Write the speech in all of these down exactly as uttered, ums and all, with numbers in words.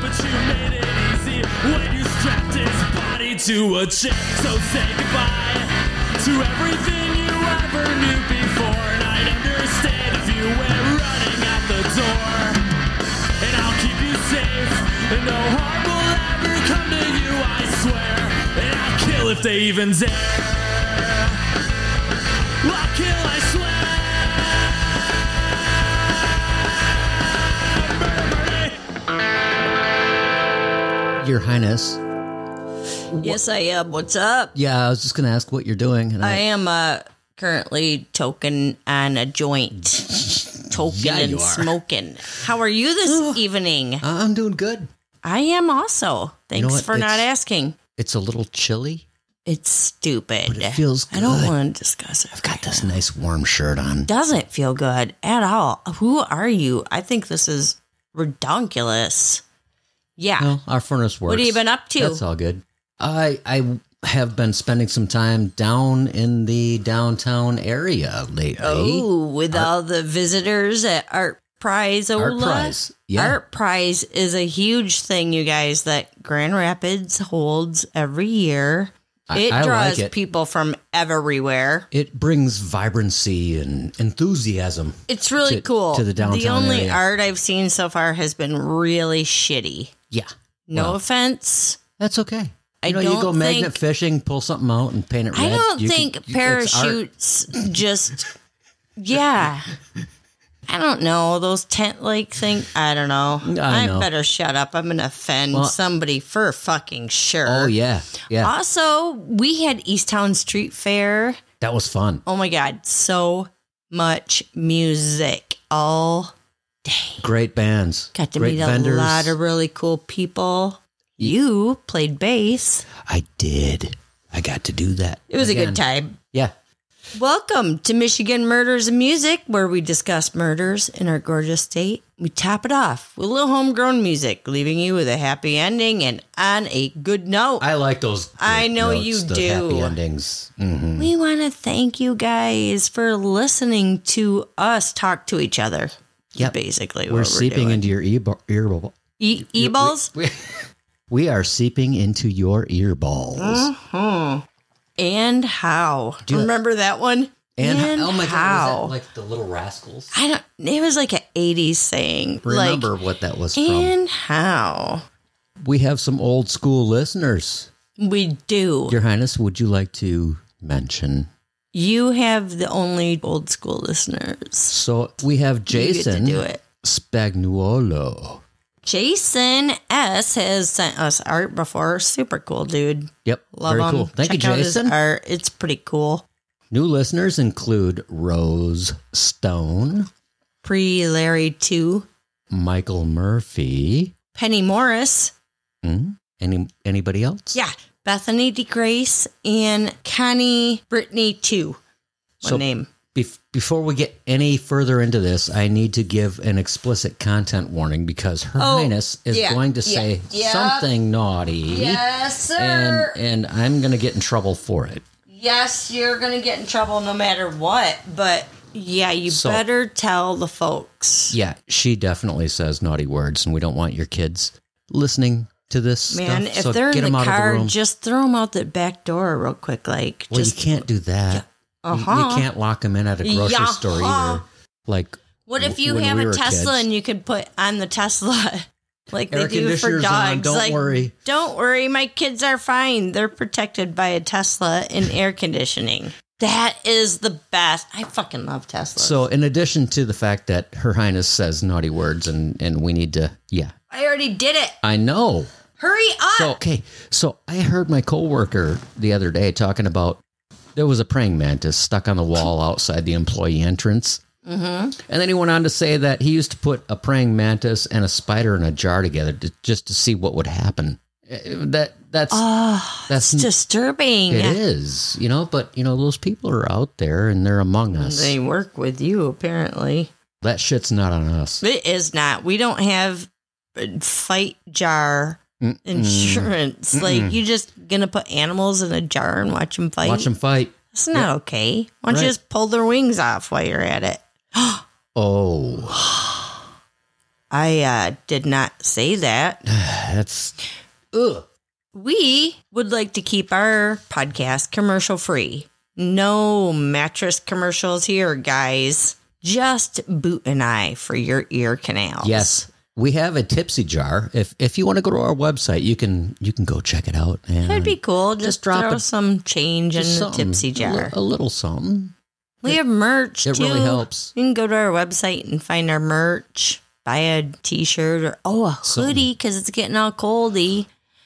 but you made it easy when you strapped his body to a chair. So say goodbye to everything you ever knew before, and I'd understand if you went running out the door. And I'll keep you safe, and no harm will ever come to you, I swear. And I'll kill if they even dare. I'll kill, I swear. Your Highness. Yes, I am. What's up? Yeah, I was just going to ask what you're doing. And I I, am uh, currently toking on a joint. Toking Yeah, and you are. smoking. How are you this evening? I'm doing good. I am also. Thanks You know what? for not It's- asking. It's a little chilly, It's stupid. but it feels good. I don't want to discuss it. I've got this nice warm shirt on. Doesn't feel good at all. Who are you? I think this is redonkulous. Yeah. Well, our furnace works. What have you been up to? That's all good. I I have been spending some time down in the downtown area lately. Oh, with all the visitors at Art Prize Ola. Art Prize, yeah. Art Prize is a huge thing, you guys, that Grand Rapids holds every year. I- It I draws like it. people from everywhere. It brings vibrancy and enthusiasm. It's really to- cool. to the downtown The only area. art I've seen so far has been really shitty. Yeah. No Well, offense. that's okay. I You know, you don't go magnet think- fishing, pull something out, and paint it red. I don't You can- think you- it's art. parachutes just, yeah. I don't know. Those tent like thing. I don't know. I know. better shut up. I'm going to offend Well- somebody for fucking sure. Oh yeah, yeah. Also, we had Easttown Street Fair. That was fun. Oh my God. So much music all day. Great bands. Got to Great meet vendors. a lot of really cool people. You played bass. I did. I got to do that. It was a Again. good time. Yeah. Welcome to Michigan Murders and Music, where we discuss murders in our gorgeous state. We top it off with a little homegrown music, leaving you with a happy ending and on a good note. I like those. I good know notes, you the do. Happy endings. hmm We want to thank you guys for listening to us talk to each other. Yep. Basically, what We're we're seeping doing. into your ear. ear E- e-balls we, we are seeping into your ear balls. Uh-huh. And how? Do you- Remember that one? And, oh my how? god, was that like the Little Rascals? I don't. It was like an eighties saying. Remember like, what that was from? and how? We have some old school listeners. We do. Your Highness, would you like to mention? You have the only old school listeners. So we have Jason You get to do it. Spagnuolo. Jason S has sent us art before. Super cool, dude. Yep, Love very him. cool. Thank Check you, out his Jason. art. It's pretty cool. New listeners include Rose Stone, Pre Larry two, Michael Murphy. Penny Morris. Hmm? Any anybody else? Yeah, Bethany DeGrace and Connie Brittany two. One So- name. Bef- before we get any further into this, I need to give an explicit content warning because Her Oh, Highness is yeah, going to yeah, say yeah. something naughty. Yes, And, sir. and I'm going to get in trouble for it. Yes, you're going to get in trouble no matter what. But yeah, you So- better tell the folks. Yeah, she definitely says naughty words, and we don't want your kids listening to this Man, stuff. if so they're get in them the out car, of the room. just throw them out the back door real quick. Like, Well, just you can't do that. You- Uh-huh. You, can't lock them in at a grocery Yeah. store either. Like, What if w- you when have we a were Tesla kids. and you could put on the Tesla like Air they do for conditioner's dogs? on, don't like, worry. Don't worry, my kids are fine. They're protected by a Tesla and air conditioning. That is the best. I fucking love Teslas. So, in addition to the fact that Her Highness says naughty words, and, and we need to, yeah, I already did it. I know. Hurry up. So, okay, so I heard my coworker the other day talking about there was a praying mantis stuck on the wall outside the employee entrance. Mm-hmm. And then he went on to say that he used to put a praying mantis and a spider in a jar together to, just to see what would happen. Uh, That that's oh, that's it's disturbing. It is, you know, but you know those people are out there and they're among us. They work with you, apparently. That shit's not on us. It is not. We don't have uh, fight jar Mm-mm. insurance. Mm-mm. Like, you just gonna put animals in a jar and watch them fight? Watch them fight. That's not Yeah. okay. Why don't Right. you just pull their wings off while you're at it? Oh, I uh, did not say that. That's ugh. We would like to keep our podcast commercial free. No mattress commercials here, guys. Just Boot and I for your ear canals. Yes. We have a tipsy jar. If if you want to go to our website, you can you can go check it out. And that'd be cool. Just, just drop throw a, some change in the tipsy jar. A, li- a little something. We have merch, It too. really helps. You can go to our website and find our merch. Buy a t-shirt or, oh, a hoodie because it's getting all coldy.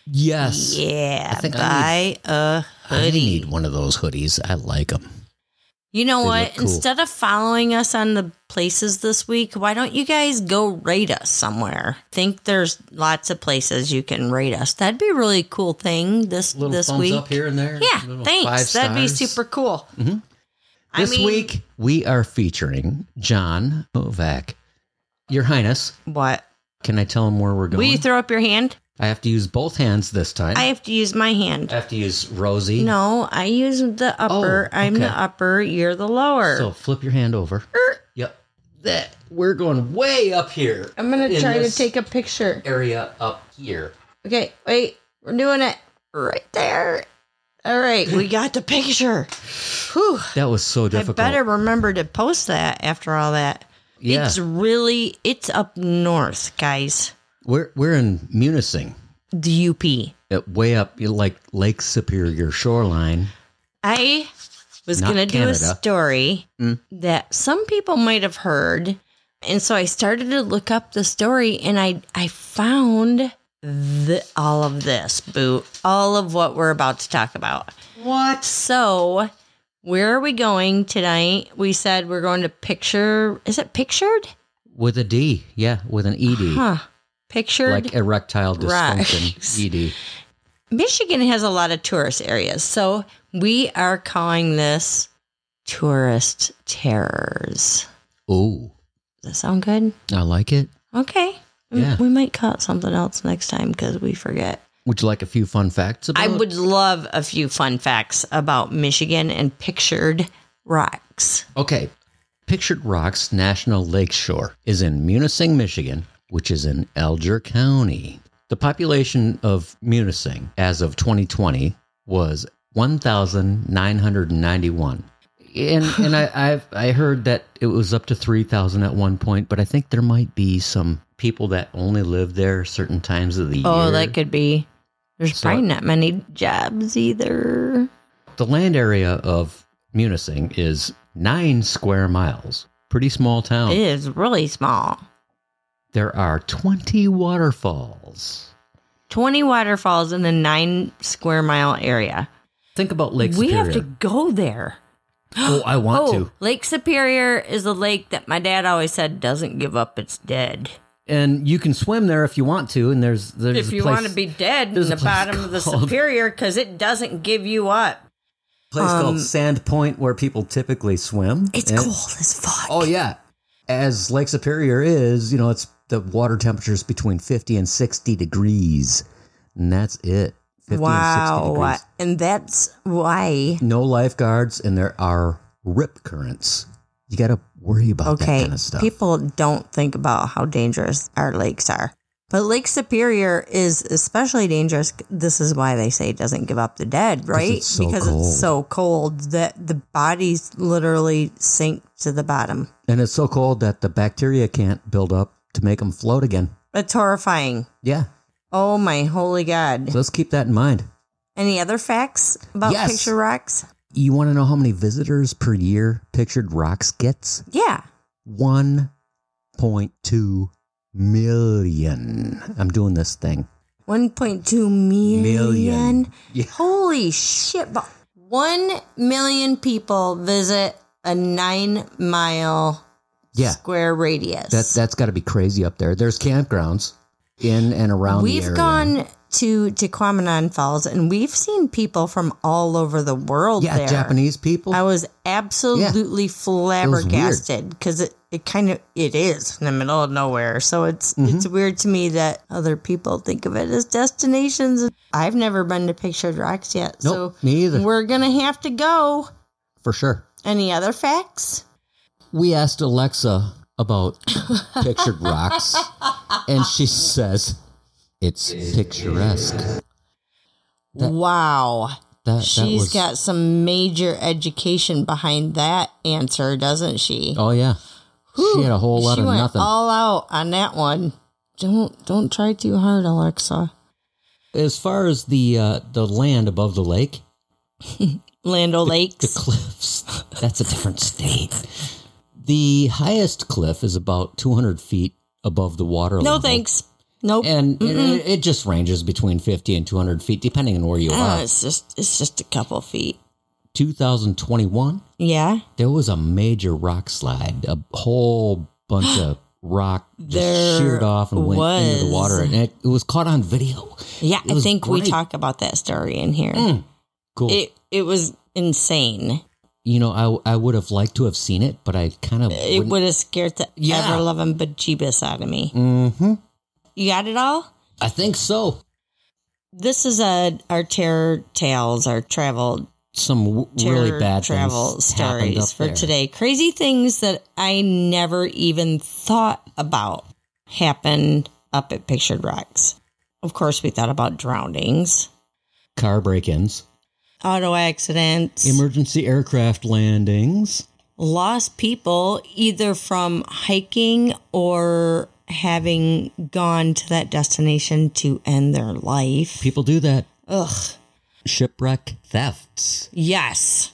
Yes. Yeah, I think buy I need, a hoodie. I need one of those hoodies. I like them. You know They what? look cool. Instead of following us on the places this week, why don't you guys go rate us somewhere? Think there's lots of places you can rate us. That'd be a really cool thing this Little this thumbs week. up here and there. Yeah, Little thanks. five That'd be stars. super cool. Mhm. I This mean- week, we are featuring John Novak. Your Highness, What? can I tell him where we're going? Will you throw up your hand? I have to use both hands this time. I have to use my hand. I have to use Rosie. No, I use the upper. Oh, I'm okay. the upper. You're the lower. So flip your hand over. Er. Yep. That we're going way up here. I'm gonna in try to this take a picture. area up here. Okay, wait. We're doing it right there. All right, we got the picture. Whew. That was so difficult. I better remember to post that after all that. Yeah. It's really, it's up north, guys. We're we're in Munising, The U P. at way up like Lake Superior shoreline. I was Not going to do a Canada. story Mm. that some people might have heard. And so I started to look up the story and I, I found the, all of this, Boo. All of what we're about to talk about. What? So, where are we going tonight? We said we're going to picture. Is it pictured? With a D, yeah, with an E D, Huh. Pictured. like erectile dysfunction. Rocks. E D. Michigan has a lot of tourist areas. So, we are calling this Tourist Terrors. Oh, Does that sound good? I like it. Okay. Yeah. We might cut something else next time because we forget. Would you like a few fun facts about I it? would love a few fun facts about Michigan and pictured rocks. Okay. Pictured Rocks National Lakeshore is in Munising, Michigan, which is in Alger County. The population of Munising as of twenty twenty was one thousand nine hundred ninety-one. And and I I've, I heard that it was up to three thousand at one point, but I think there might be some people that only live there certain times of the year. Oh, that could be. There's So- probably not many jobs either. The land area of Munising is nine square miles. Pretty small town. It is really small. There are twenty waterfalls. twenty waterfalls in a nine square mile area. Think about Lake We Superior. have to go there. Oh, I want Oh, to. Lake Superior is a lake that my dad always said doesn't give up its dead. And you can swim there if you want to. And there's there's If a you place- want to be dead in there's the a place bottom of the called- Superior because it doesn't give you up. place um, called Sand Point where people typically swim. It's And- cold as fuck. Oh yeah, as Lake Superior is, you know, it's the water temperature is between fifty and sixty degrees, and that's it. fifty and sixty Wow. degrees. And that's why. No lifeguards, and there are rip currents. You got to worry about that Okay, kind of stuff. people don't think about how dangerous our lakes are. But Lake Superior is especially dangerous. This is why they say it doesn't give up the dead, right? it's so because cold. it's so cold that the bodies literally sink to the bottom. And it's so cold that the bacteria can't build up to make them float again. It's horrifying. Yeah. Oh my holy God. So let's keep that in mind. Any other facts about Yes. Picture Rocks? You want to know how many visitors per year Pictured Rocks gets? Yeah. one point two million. I'm doing this thing. one point two million. Million. Yeah. Holy shit. But one million people visit a nine mile Yeah. square radius. That, that's got to be crazy up there. There's campgrounds in and around the We've area. gone to Tequamanon Falls and we've seen people from all over the world Yeah, there. Japanese people. I was absolutely flabbergasted because it, it kind of it is in the middle of nowhere. So it's Mm-hmm. it's weird to me that other people think of it as destinations. I've never been to Pictured Rocks yet. Nope, so me either. we're gonna have to go. For sure. Any other facts? We asked Alexa about pictured rocks, and she says it's picturesque. That, wow. That, that She's was, got some major education behind that answer, doesn't she? Oh, yeah. Whew, she had a whole lot she of went nothing. all out on that one. Don't don't try too hard, Alexa. As far as the uh, the land above the lake, Land the, O'Lakes. the cliffs, that's a different state. The highest cliff is about two hundred feet above the water No level. thanks. Nope. And it, it just ranges between fifty and two hundred feet, depending on where you Oh, are. it's just it's just a couple feet. two thousand twenty-one, Yeah. there was a major rock slide. A whole bunch of rock just There sheared off and went into the was. water. And it, it was caught on video. Yeah, It I was think we great. talk about that story in here. Mm, cool. It it was insane. you know, I, I would have liked to have seen it, but I kind of It would have scared the Yeah. ever loving bejeebus out of me. Mm-hmm. You got it all? I think so. This is a our terror tales, our travel Some w- terror really bad travel things happened stories up for there. today. Crazy things that I never even thought about happened up at Pictured Rocks. Of course, we thought about drownings, Car break-ins, auto accidents, emergency aircraft landings, lost people either from hiking or having gone to that destination to end their life. people do that. Ugh. Shipwreck thefts. Yes.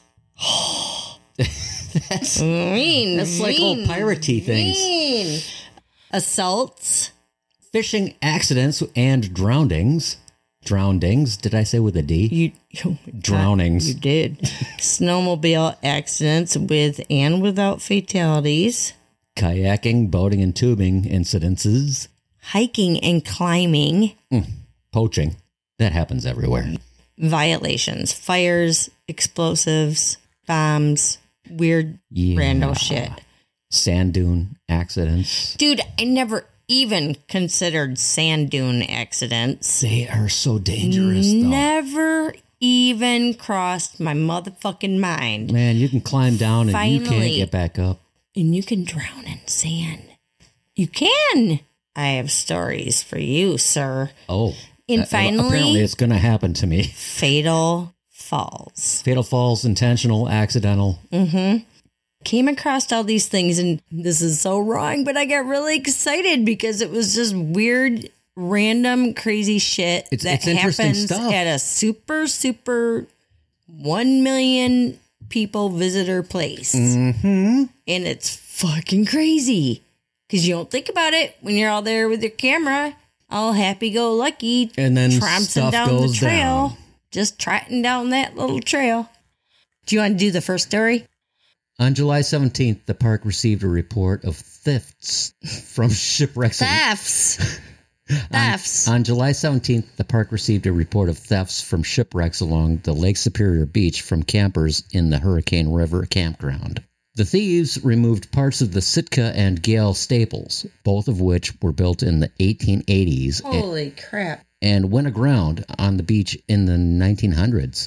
That's, Mean. that's like old mean, piratey things. mean. Assaults. Fishing accidents and drownings. Drownings, did I say with a D? You, you Drownings. You did. Snowmobile accidents with and without fatalities. Kayaking, boating, and tubing incidences. Hiking and climbing. Poaching. That happens everywhere. Violations. Fires, explosives, bombs, weird Yeah. rando shit. Sand dune accidents. Dude, I never even considered sand dune accidents. They are so dangerous, though. Never even crossed my motherfucking mind. Man, you can climb down and you can't Finally. get back up. And you can drown in sand. You can. I have stories for you, sir. Oh. And uh, apparently finally, it's going to happen to me. fatal falls. Fatal falls, intentional, accidental. Came across all these things, and this is so wrong, but I got really excited because it was just weird, random, crazy shit It's- that it's interesting happens stuff. at a super, super one million people visitor place. Mm-hmm. And it's fucking crazy because you don't think about it when you're all there with your camera, all happy-go-lucky, And then trouncing stuff down goes the trail, down. just trotting down that little trail. Do you want to do the first story? On July seventeenth, the park received a report of thefts from shipwrecks. Thefts. Thefts. On July seventeenth, the park received a report of thefts from shipwrecks along the Lake Superior beach from campers in the Hurricane River campground. The thieves removed parts of the Sitka and Gale staples, both of which were built in the eighteen eighties and, Holy crap. and went aground on the beach in the nineteen hundreds.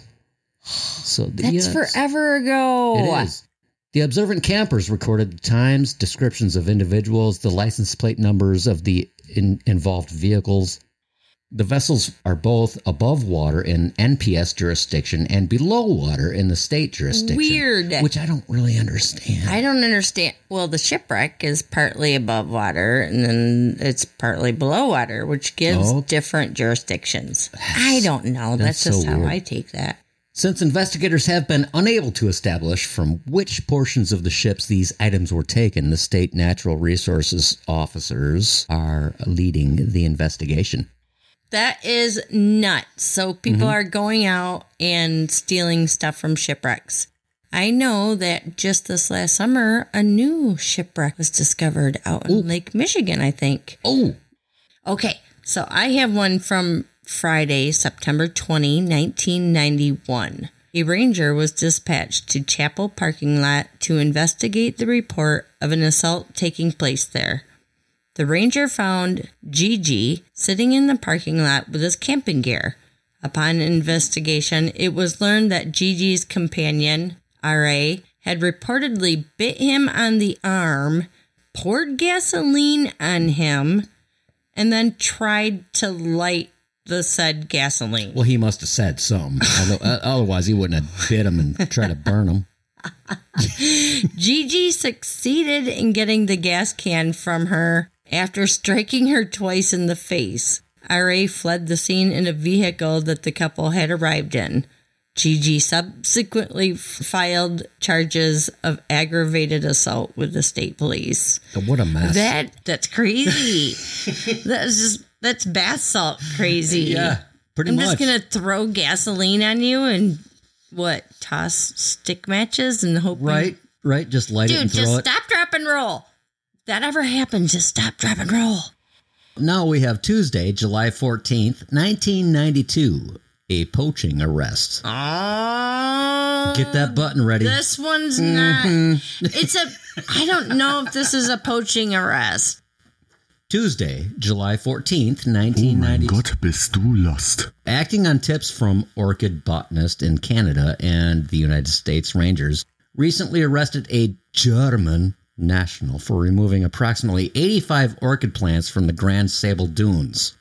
So the, That's yes, forever ago. It is. The observant campers recorded the times, descriptions of individuals, the license plate numbers of the in, involved vehicles. The vessels are both above water in N P S jurisdiction and below water in the state jurisdiction. Weird. Which I don't really understand. I don't understand. Well, the shipwreck is partly above water and then it's partly below water, which gives Oh. different jurisdictions. I don't know. That's, that's just so how weird. I take that. Since investigators have been unable to establish from which portions of the ships these items were taken, the state natural resources officers are leading the investigation. That is nuts. So people Mm-hmm. are going out and stealing stuff from shipwrecks. I know that just this last summer, a new shipwreck was discovered out in Lake Michigan, I think. Oh, Okay, so I have one from Friday, September twentieth, nineteen ninety-one. A ranger was dispatched to Chapel parking lot to investigate the report of an assault taking place there. The ranger found Gigi sitting in the parking lot with his camping gear. Upon investigation, it was learned that Gigi's companion, R A, had reportedly bit him on the arm poured gasoline on him and then tried to light the said gasoline. Well, he must have said something. Although, uh, otherwise, he wouldn't have bit him and tried to burn him. Gigi succeeded in getting the gas can from her after striking her twice in the face. R A fled the scene in a vehicle that the couple had arrived in. Gigi subsequently filed charges of aggravated assault with the state police. What a mess. That that's crazy. That's just that's bath salt crazy. Yeah, pretty I'm much. just gonna throw gasoline on you and what? Toss stick matches and hope. Right, right. Just light it Dude, and throw just it. stop, drop, and roll. If that ever happens, just stop, drop, and roll. Now we have Tuesday, July fourteenth, nineteen ninety-two. A poaching arrest. Oh, Get that button ready. This one's not. It's a. I don't know if this is a poaching arrest. Tuesday, July fourteenth, nineteen ninety. Oh mein Gott, bist du lost. Acting on tips from orchid botanist in Canada and the United States Rangers, recently arrested a German national for removing approximately eighty-five orchid plants from the Grand Sable Dunes.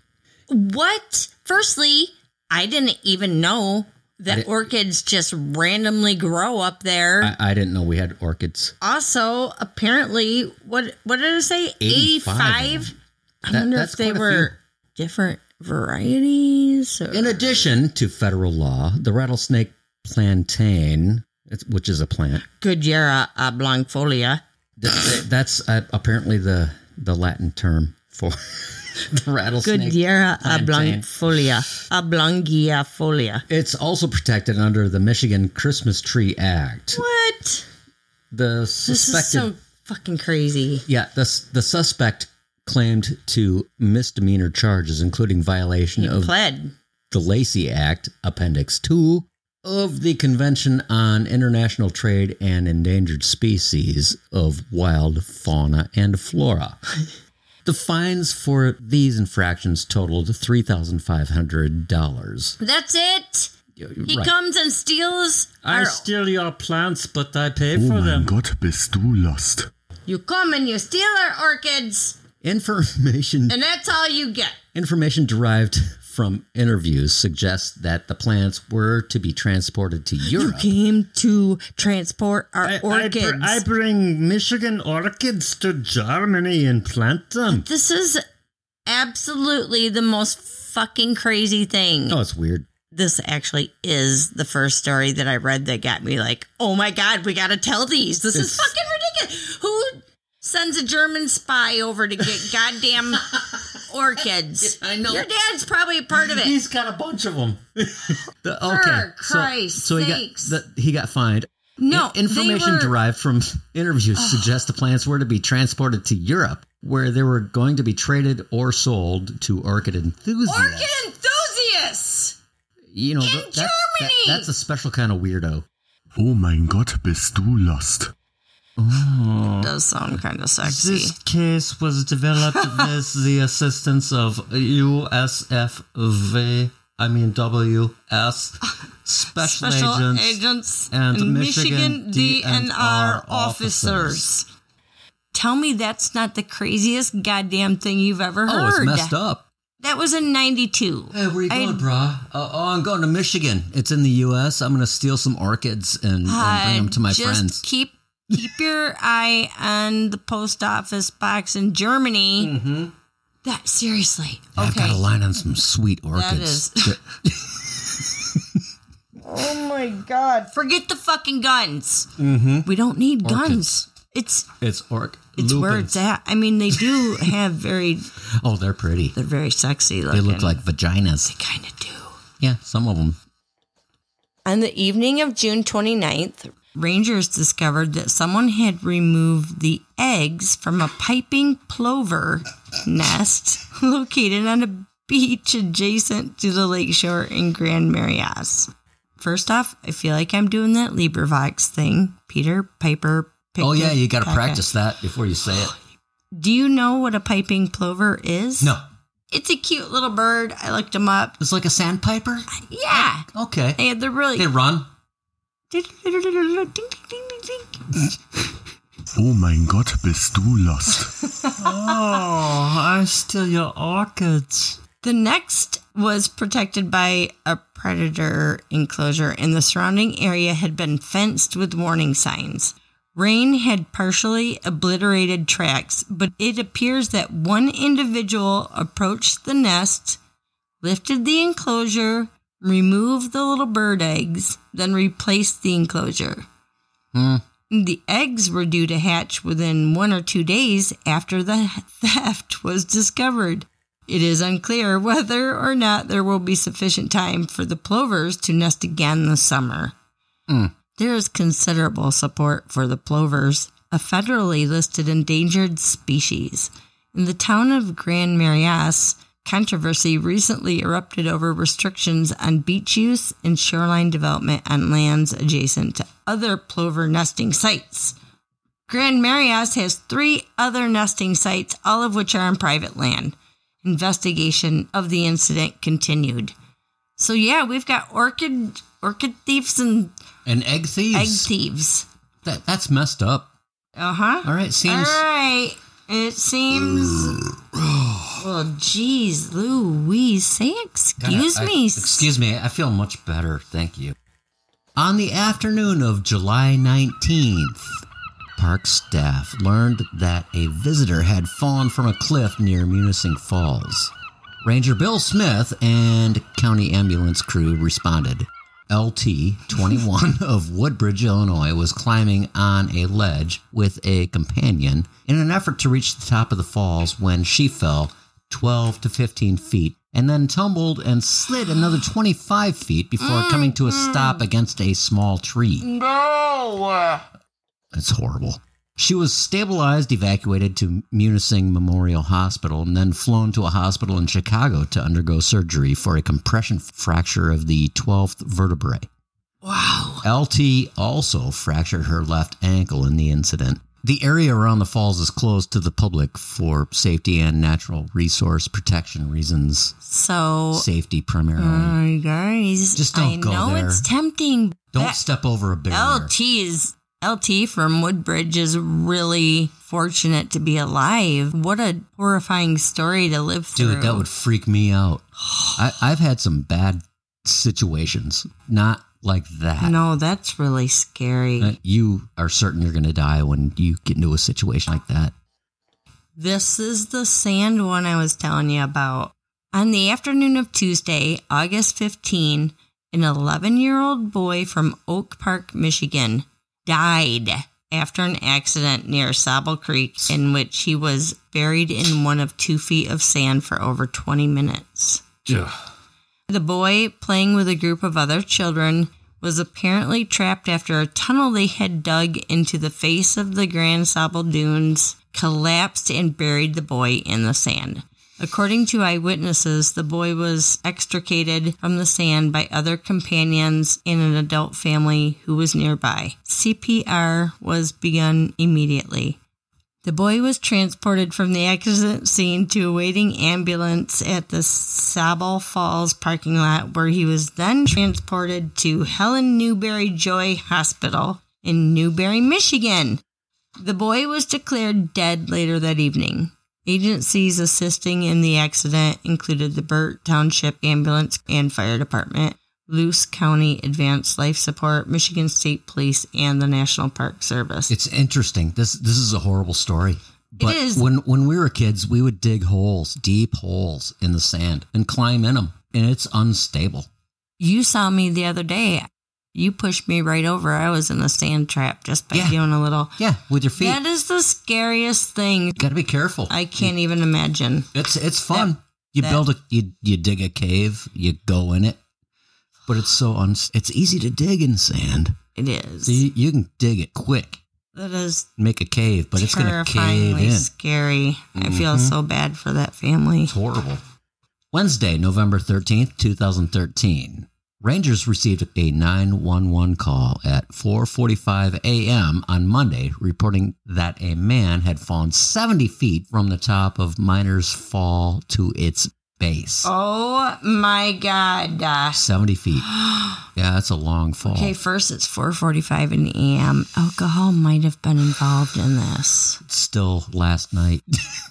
What? Firstly, I didn't even know that orchids just randomly grow up there. I, I didn't know we had orchids. Also, apparently, what what did it say? eighty-five eighty-five? I That- wonder that's if they quite a were different varieties. Or... In addition to federal law, the rattlesnake plantain, it's- which is a plant, Goodyear oblongifolia. th- th- that's uh, apparently the, the Latin term for the rattlesnake. Goodyear plantain. oblongifolia. Oblongifolia. It's also protected under the Michigan Christmas Tree Act. What? The This is suspected, so fucking crazy. yeah, the the suspect claimed to misdemeanor charges, including violation of Pled. the Lacey Act, Appendix Two of the Convention on International Trade and Endangered Species of Wild Fauna and Flora. The fines for these infractions totaled three thousand five hundred dollars. That's it. He Right. comes and steals I our... steal your plants, but I pay Oh for mein them. Gott, bist du lost. You come and you steal our orchids, Information and that's all you get. information derived from interviews suggests that the plants were to be transported to Europe. Came to transport our I, I, orchids. br- I bring Michigan orchids to Germany and plant them. This is absolutely the most fucking crazy thing. Oh, it's weird. This actually is the first story that I read that got me like, oh my God, we got to tell these. This is It's- fucking ridiculous. Who sends a German spy over to get goddamn orchids? I know. Your dad's probably a part of it. He's got a bunch of them. The- For okay, so, Christ's so he got sakes. the, he got fined. No, In- information they were, derived from interviews suggests the plants were to be transported to Europe, where they were going to be traded or sold to orchid enthusiasts. orchid enthusiasts. you know, in th- that's, that- Germany! that's a special kind of weirdo. Oh mein Gott, bist du lost. Does sound kind of sexy. This case was developed with the assistance of U S F V, I mean W S, special, Special agents, agents and and Michigan Michigan D N R D N R officers. Tell me that's not the craziest goddamn thing you've ever Oh, it's heard. messed up. That was in ninety-two. Hey, where you I- going, brah? Uh, oh, I'm going to Michigan. It's in the U S. I'm going to steal some orchids and, and bring them to my just friends. Keep keep your eye on the post office box in Germany. Mm-hmm. That seriously. I've Okay. got a line on some sweet orchids. is- Oh my God! Forget the fucking guns. Mm-hmm. We don't need guns. It's It's orc. it's where lupins. it's at. I mean, they do have very. Oh, they're pretty. They're very sexy They looking. look like vaginas. Kind of do. Yeah, some of them. On the evening of June twenty-ninth, rangers discovered that someone had removed the eggs from a piping plover nest located on a beach adjacent to the lakeshore in Grand Marias. First off, I feel like I'm doing that LibriVox thing. Peter Piper. Picked Oh, yeah, a you got to pecker. practice that before you say it. Do you know what a piping plover is? No. It's a cute little bird. I looked them up. It's like a sandpiper? Yeah. Okay. They, they're really... They run. Ding, ding, ding, ding. Oh Oh mein Gott, bist du lost. Oh, I steal your orchids. The next was protected by a predator enclosure, and the surrounding area had been fenced with warning signs. Rain had partially obliterated tracks, but it appears that one individual approached the nest, lifted the enclosure, removed the little bird eggs, then replaced the enclosure. Hmm. The eggs were due to hatch within one or two days after the theft was discovered. It is unclear whether or not there will be sufficient time for the plovers to nest again this summer. Mm. There is considerable support for the plovers, a federally listed endangered species. In the town of Grand Marias, controversy recently erupted over restrictions on beach use and shoreline development on lands adjacent to other plover nesting sites. Grand Marias has three other nesting sites, all of which are on private land. Investigation of the incident continued. So yeah, we've got orchid orchid thieves and And egg thieves. egg thieves. That, that's messed up. Uh-huh. All right, seems... All right. It seems... Well, geez, Louise, say excuse I- I- me. excuse me, I feel much better, thank you. On the afternoon of July nineteenth, park staff learned that a visitor had fallen from a cliff near Munising Falls. Ranger Bill Smith and county ambulance crew responded. L T, twenty-one, of Woodbridge, Illinois, was climbing on a ledge with a companion in an effort to reach the top of the falls when she fell twelve to fifteen feet and then tumbled and slid another twenty-five feet before coming to a stop against a small tree. No! It's horrible. She was stabilized, evacuated to Munising Memorial Hospital, and then flown to a hospital in Chicago to undergo surgery for a compression fracture of the twelfth vertebrae. Wow. L T also fractured her left ankle in the incident. The area around the falls is closed to the public for safety and natural resource protection reasons. So, Safety primarily. uh, guys, Just don't I go know there. it's tempting. Don't That- step over a barrier. L T is L T from Woodbridge is really fortunate to be alive. What a horrifying story to live through. Dude, that would freak me out. I, I've had some bad situations. Not like that. No, that's really scary. Uh, you are certain you're going to die when you get into a situation like that. This is the sand one I was telling you about. On the afternoon of Tuesday, August fifteenth, an eleven-year-old boy from Oak Park, Michigan, died after an accident near Sable Creek in which he was buried in one of two feet of sand for over twenty minutes. Ugh. The boy, playing with a group of other children, was apparently trapped after a tunnel they had dug into the face of the Grand Sable Dunes collapsed and buried the boy in the sand. According to eyewitnesses, the boy was extricated from the sand by other companions and an adult family who was nearby. C P R was begun immediately. The boy was transported from the accident scene to a waiting ambulance at the Sable Falls parking lot, where he was then transported to Helen Newberry Joy Hospital in Newberry, Michigan. The boy was declared dead later that evening. Agencies assisting in the accident included the Burt Township Ambulance and Fire Department, Luce County Advanced Life Support, Michigan State Police, and the National Park Service. It's interesting. This this is a horrible story. But is. when when we were kids, we would dig holes, deep holes in the sand and climb in them, and it's unstable. You saw me the other day. You pushed me right over. I was in a sand trap just by Yeah. doing a little. Yeah, with your feet. That is the scariest thing. Got to be careful. I can't even imagine. It's it's fun. That- you that- build a you you dig a cave, you go in it, but it's so un, it's easy to dig in sand. It is. So you, you can dig it quick, That is make a cave, but it's going to cave terrifyingly in. scary. I feel Mhm. so bad for that family. It's horrible. Wednesday, November thirteenth, twenty thirteen. Rangers received a nine one one call at four forty-five a.m. on Monday reporting that a man had fallen seventy feet from the top of Miners Fall to its base. Oh my God. Uh, seventy feet. Yeah, that's a long fall. okay, first it's four forty-five in the a m. Alcohol might have been involved in this. Still last night.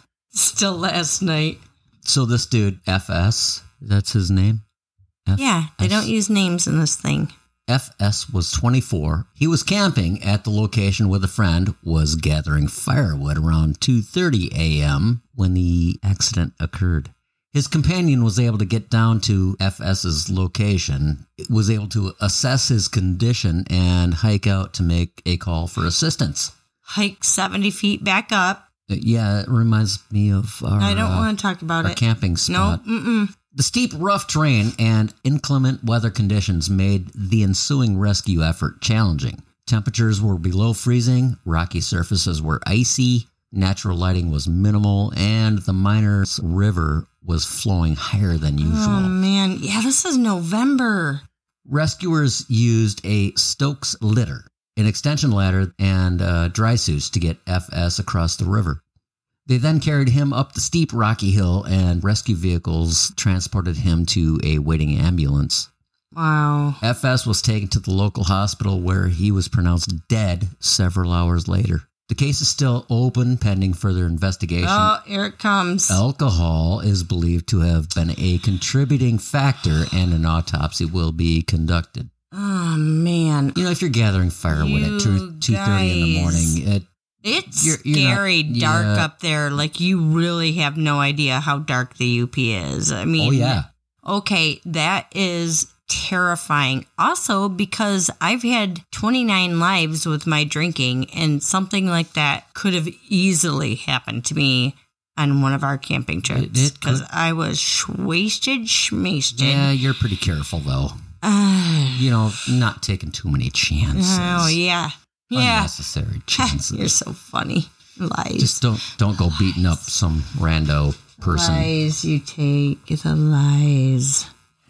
Still last night. So this dude, F S, that's his name? F- Yeah, they S- don't use names in this thing. F S was twenty-four. He was camping at the location with a friend, was gathering firewood around two thirty a.m. when the accident occurred. His companion was able to get down to FS's location, was able to assess his condition, and hike out to make a call for assistance. Hike seventy feet back up. Yeah, it reminds me of our, I don't uh, want to talk about our it. camping spot. No, mm-mm. The steep, rough terrain and inclement weather conditions made the ensuing rescue effort challenging. Temperatures were below freezing, rocky surfaces were icy, natural lighting was minimal, and the Miners River was flowing higher than usual. Oh, man. Yeah, this is November. Rescuers used a Stokes litter, an extension ladder, and uh, dry suits to get F S across the river. They then carried him up the steep rocky hill, and rescue vehicles transported him to a waiting ambulance. Wow. F S was taken to the local hospital where he was pronounced dead several hours later. The case is still open pending further investigation. Oh, here it comes. Alcohol is believed to have been a contributing factor, and an autopsy will be conducted. Oh, man. You know, if you're gathering firewood You at two two thirty in the guys. morning, it It's You're- you're not- scary dark yeah. up there. Like, you really have no idea how dark the U P is. I mean, oh yeah, okay, that is terrifying. Also, because I've had twenty-nine lives with my drinking, and something like that could have easily happened to me on one of our camping trips. It- it Because could. I was wasted, schmasted. yeah. You're pretty careful though. Uh, You know, not taking too many chances. oh, yeah. Yeah. Unnecessary chances. You're so funny. Lies. Just don't don't go beating up some rando person. Lies you take, the lies.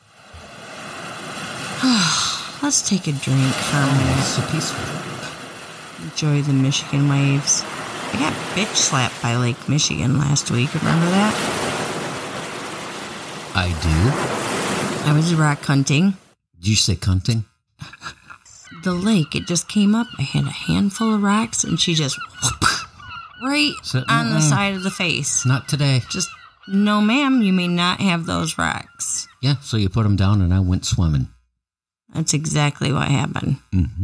Let's take a drink for a minute. It's so peaceful. Enjoy the Michigan waves. I got bitch slapped by Lake Michigan last week. Remember that? I do. I was rock hunting. Did you say cunting? The lake, it just came up. I had a handful of rocks, and she just right So- on the mm-mm. side of the face. Not today. Just, no, ma'am, you may not have those rocks. Yeah. So you put them down, and I went swimming. That's exactly what happened. Mm-hmm.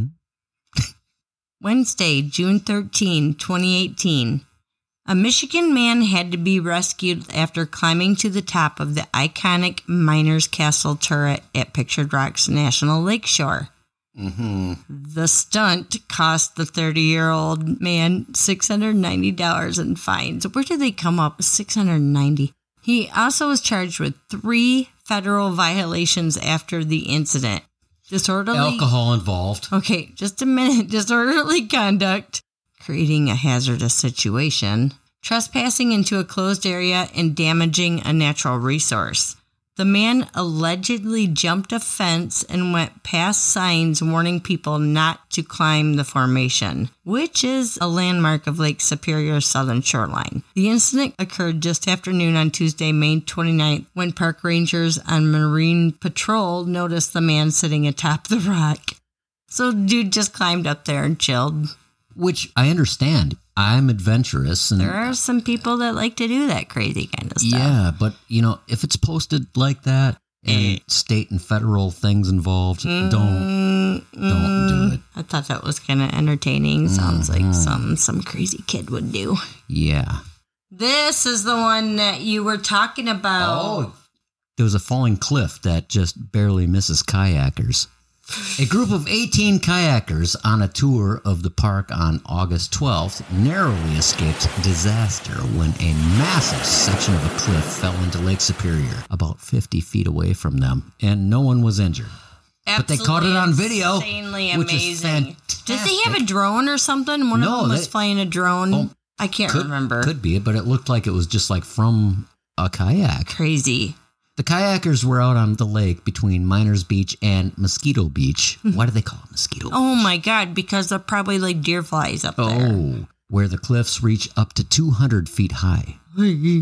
Wednesday, June thirteenth, twenty eighteen. A Michigan man had to be rescued after climbing to the top of the iconic Miners Castle turret at Pictured Rocks National Lakeshore. Mm-hmm. The stunt cost the thirty-year-old man six hundred ninety dollars in fines. Where did they come up with six hundred ninety dollars? He also was charged with three federal violations after the incident. Disorderly... Alcohol involved. Okay, just a minute. Disorderly conduct, creating a hazardous situation, trespassing into a closed area, and damaging a natural resource. The man allegedly jumped a fence and went past signs warning people not to climb the formation, which is a landmark of Lake Superior's southern shoreline. The incident occurred just after noon on Tuesday, May twenty-ninth, when park rangers on Marine Patrol noticed the man sitting atop the rock. So dude just climbed up there and chilled. Which I understand. I'm adventurous. And There are some people that like to do that crazy kind of stuff. yeah, but, you know, if it's posted like that and Eh. state and federal things involved, don't Mm, don't do it. I thought that was kind of entertaining. Sounds Mhm. like some some crazy kid would do. Yeah. This is the one that you were talking about. Oh, there was a falling cliff that just barely misses kayakers. A group of eighteen kayakers on a tour of the park on August twelfth narrowly escaped disaster when a massive section of a cliff fell into Lake Superior about fifty feet away from them, and no one was injured. But they caught it on video, Insanely which is amazing. fantastic. Did they have a drone or something? One No, of them was they- flying a drone. Oh, I can't Could, remember. could be, but it looked like it was just like from a kayak. Crazy. The kayakers were out on the lake between Miners Beach and Mosquito Beach. Why do they call it Mosquito? Oh my God, because they're probably like deer flies up there. Oh, where the cliffs reach up to two hundred feet high.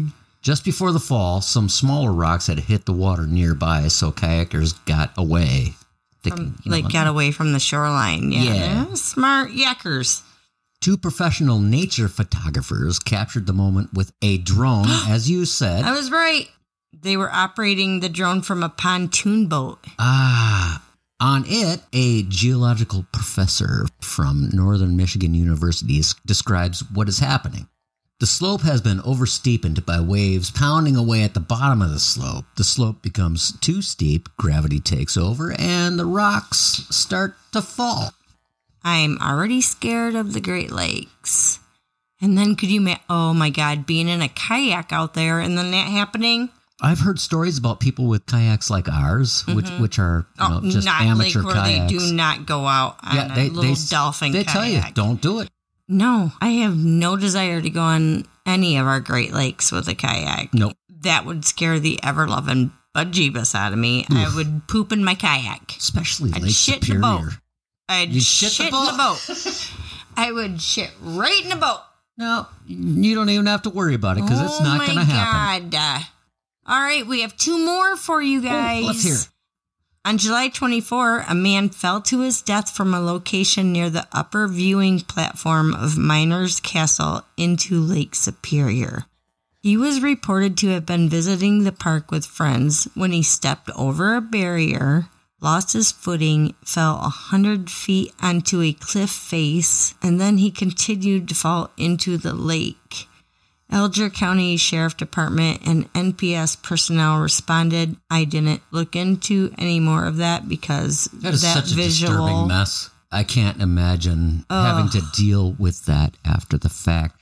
Just before the fall, some smaller rocks had hit the water nearby, so kayakers got away. Thinking, From, you know, like, got away from the shoreline. Yeah. Yeah. They're smart yakers. Two professional nature photographers captured the moment with a drone, as you said. I was right. They were operating the drone from a pontoon boat. Ah, on it, a geological professor from Northern Michigan University describes what is happening. The slope has been oversteepened by waves pounding away at the bottom of the slope. The slope becomes too steep, gravity takes over, and the rocks start to fall. I'm already scared of the Great Lakes. And then could you, ma- oh my God, being in a kayak out there and then that happening? I've heard stories about people with kayaks like ours, mm-hmm. which which are you know, oh, just not amateur like where kayaks. they do not go out on yeah, a they, little they, dolphin they kayak. tell you, don't do it. No, I have no desire to go on any of our Great Lakes with a kayak. Nope. That would scare the ever-loving bejeebus out of me. Oof. I would poop in my kayak. Especially I'd Lake shit Superior. in the boat. I'd You'd shit, shit in the the boat. I would shit right in the boat. No, you don't even have to worry about it because it's not going to happen. Oh, my God. All right, we have two more for you guys. Oh, let's hear it. On July twenty-fourth, a man fell to his death from a location near the upper viewing platform of Miners Castle into Lake Superior. He was reported to have been visiting the park with friends when he stepped over a barrier, lost his footing, fell one hundred feet onto a cliff face, and then he continued to fall into the lake. Alger County Sheriff Department and N P S personnel responded. I didn't look into any more of that because that is that such a visual disturbing mess. I can't imagine Ugh. having to deal with that after the fact.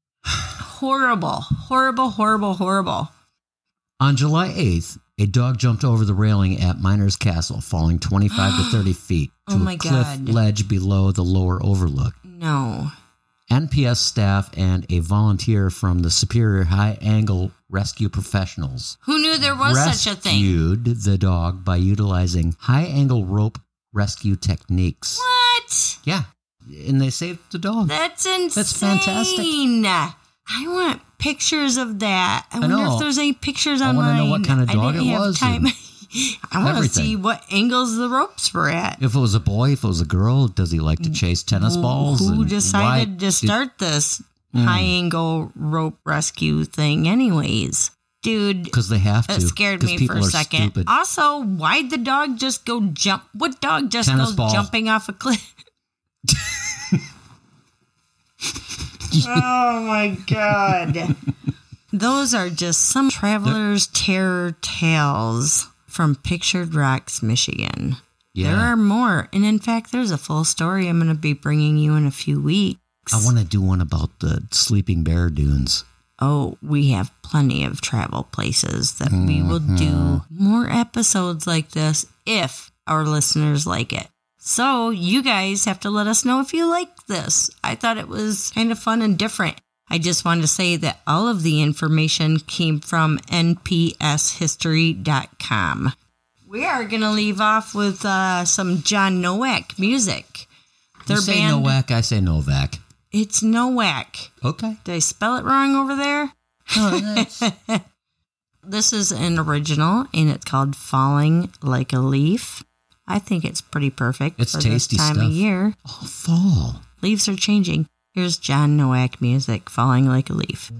Horrible, horrible, horrible, horrible. On July eighth, a dog jumped over the railing at Miners Castle, falling twenty-five to thirty feet to Oh my a cliff God. ledge below the lower overlook. No. N P S staff and a volunteer from the Superior High Angle Rescue Professionals Who knew there was such a thing? rescued the dog by utilizing high angle rope rescue techniques. What? Yeah, and they saved the dog. That's insane. That's fantastic. I want pictures of that. I, I wonder know. if there's any pictures I online. wanna know what kind of I dog didn't it have was time. and I want to everything. see what angles the ropes were at. If it was a boy, if it was a girl, does he like to chase tennis balls? Who and decided why to start this Mm. high angle rope rescue thing, anyways? Dude, Because they have to. that scared 'cause me people for a are second. stupid. Also, why'd the dog just go jump? What dog just Tennis goes ball. jumping off a cliff? Oh my God. Those are just some traveler's terror tales from Pictured Rocks, Michigan. Yeah. There are more. And in fact, there's a full story I'm going to be bringing you in a few weeks. I want to do one about the Sleeping Bear Dunes. Oh, we have plenty of travel places that mm-hmm. we will do more episodes like this if our listeners like it. So you guys have to let us know if you like this. I thought it was kind of fun and different. I just wanted to say that all of the information came from N P S history dot com. We are going to leave off with uh, some John Nowak music. Their you say band, Nowak, I say Novak. It's Nowak. Okay. Did I spell it wrong over there? Oh, this is an original, and it's called Falling Like a Leaf. I think it's pretty perfect it's for tasty this time stuff. of year. Oh, fall. Leaves are changing. Here's John Nowak music, Falling Like a Leaf.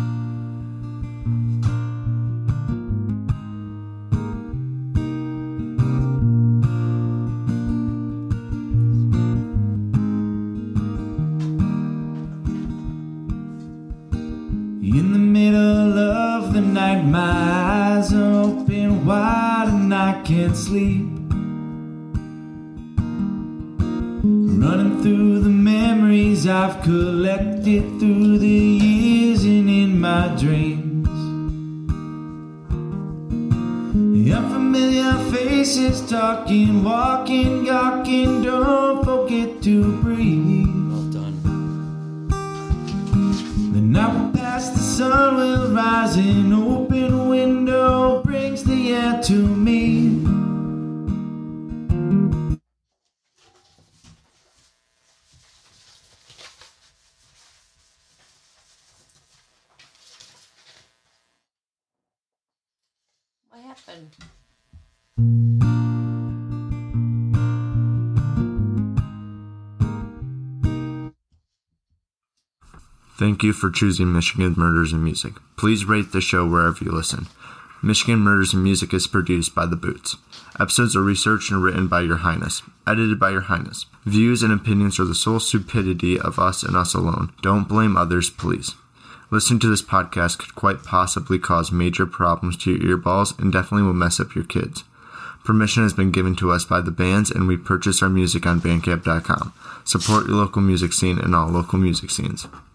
In the middle of the night, my eyes are open wide and I can't sleep. Running through the memories I've collected through the years and in my dreams. The unfamiliar faces talking, walking, gawking, don't forget to breathe. Well done. The night will pass, the sun will rise, an open window brings the air to me. What happened? Thank you for choosing Michigan Murders and Music. Please rate the show wherever you listen. Michigan Murders and Music is produced by The Boots. Episodes are researched and written by Your Highness. Edited by Your Highness. Views and opinions are the sole stupidity of us and us alone. Don't blame others, please. Listening to this podcast could quite possibly cause major problems to your earballs and definitely will mess up your kids. Permission has been given to us by the bands, and we purchase our music on bandcamp dot com. Support your local music scene and all local music scenes.